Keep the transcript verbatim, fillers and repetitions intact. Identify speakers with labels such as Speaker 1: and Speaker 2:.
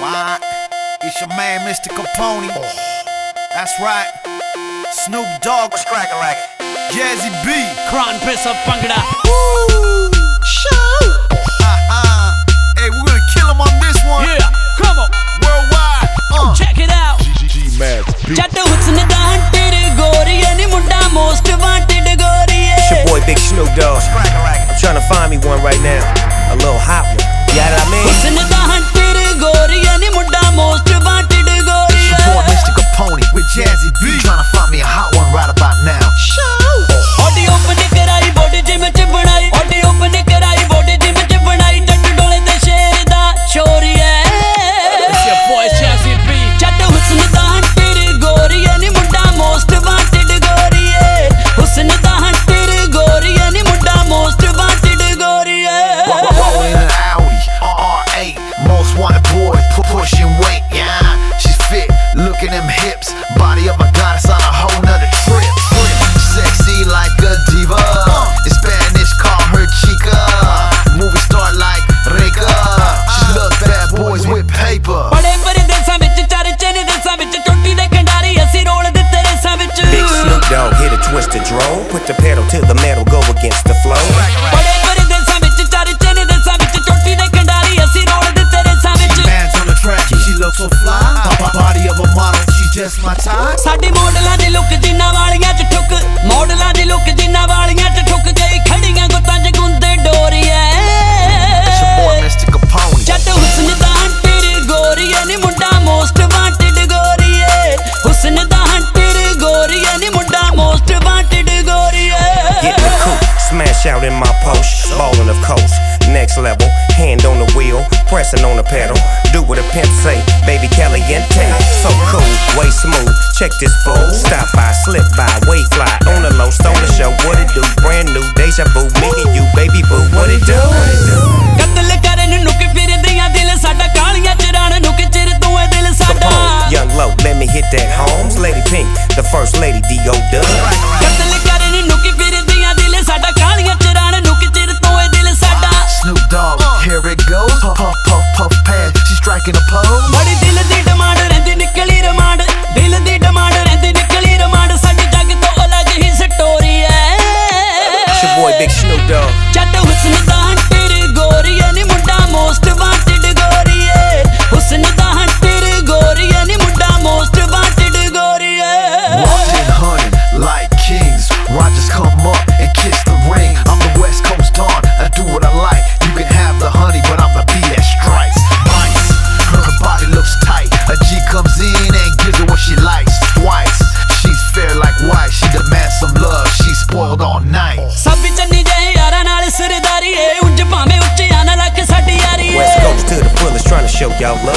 Speaker 1: Why? It's your man, Mister Capone. That's right. Snoop Dogg.
Speaker 2: What's crackin' like it?
Speaker 1: Jazzy B.
Speaker 3: Kran Press of Bangda.
Speaker 1: Woo! Show! Uh-huh. Hey, we're gonna kill him on this one.
Speaker 3: Yeah, come on.
Speaker 1: Worldwide. Uh.
Speaker 3: Check it out.
Speaker 4: Jat husn da tere goriye ni munda most wanted goriye.
Speaker 2: It's your boy Big Snoop Dogg. What's crackin' like it? I'm trying to find me one right now. A little hot one. You know what I mean?
Speaker 4: Husn da tere goriye ni munda most wanted goriye.
Speaker 1: It's your boy Mister Capone with Jazzy B. Trying to find me a hot one right about now. Show!
Speaker 4: Audio open karai body gym ch banai. Audio open karai body gym ch banai. Jat dole de sher da choriye.
Speaker 3: It's your boy Jazzy B.
Speaker 4: Jat husn da tere goriye ni munda most wanted goriye. Husn da tere goriye ni munda most wanted goriye.
Speaker 1: Rolling an Audi, R R eight, most wanted boy, pu- pushing weight, yeah. She's fit, look at them hips, body of a goddess on a whole nother trip. Sexy like a diva, in Spanish call her chica. Movie star like Reka, she loves bad boys with paper.
Speaker 4: बड़े बड़े देशा विच चर्चे ने देशा विच टोटी दे कंडारी असी role दे तेरे सा विच.
Speaker 2: Big Snoop Dogg hit a twisted drone. Put the pedal to the metal, go against the flow.
Speaker 4: बड़े बड़े देशा विच चर्चे ने देशा विच टोटी दे कंडारी असी रोल दे तेरे सा विच.
Speaker 1: Man's on the track, she looks so fly. Body of a model, she's just my type.
Speaker 4: साडी मॉडलां दी लुक जिन्ना वालियां च ठुक, मॉडलां दी लुक जिन्ना वालियां च ठुक गई खड़ियां गुत्तां च गुंदे डोरिए.
Speaker 1: It's your boy Mister Capone.
Speaker 4: जट हुस्न दा तेरे गोरिए नी मुंडा मोस्ट वांटेड गोरिए. हुस्न दा तेरे गोरिए नी मुंडा मोस्ट वांटेड गोरिए.
Speaker 2: Get in the coupe, smash out in my Porsche, ballin' of course. Next level, hand on the wheel, pressing on the pedal. Do what a pimp say, baby caliente. So cool, way smooth. Check this fool. Stop by, slip by, way fly on the low, stone the show. What it do? Brand new, deja vu. Me and you, baby boo. What it do?
Speaker 4: कत्ल करन नुक फिरदियां दिल साडा कालियां चरान नुक चिर तू ए दिल साडा.
Speaker 2: Capone, Young Low, let me hit that Holmes. Lady Pink, the first lady, D O Dub.
Speaker 4: कत्ल करन नुक फिरदियां दिल साडा कालियां चरान नुक चिर तू ए दिल साडा.
Speaker 1: Snoop Dogg, here it goes. Puff, puff, puff, puff, pass. She's striking a pose.
Speaker 4: बड़ी दिल दी डिमांड रहंदी निकली रिमांड. दिल दी डिमांड रहंदी निकली रिमांड. साडी जग तो अलग ही स्टोरी है.
Speaker 2: It's your boy Big Snoop Dogg.
Speaker 4: जट हुस्न दा तेरे गोरिए नी मुंडा मोस्ट वांटेड गोरिए. हुस्न दा तेरे गोरिए नी मुंडा मोस्ट वांटेड गोरिए.
Speaker 1: Walked in hunting like kings. Rogers come up and kiss the ring. I'm the West Coast Dawn. I do what I like. You can have the honey, but I'm the bee that strikes. Bites. Her, her body looks tight. A G comes in and gives her what she likes. Twice. She's fair like white. She demands some love. She's spoiled all night.
Speaker 4: सब चन्नी जहे यारा नाल सरदारी ए. उंज भाਵੇਂ ਉੱਚਿਆਂ ਨਾਲ ਲੱਖ ਸਾਡੀ ਯਾਰੀ ਏ.
Speaker 2: West Coast to the fullest, trying to show y'all love.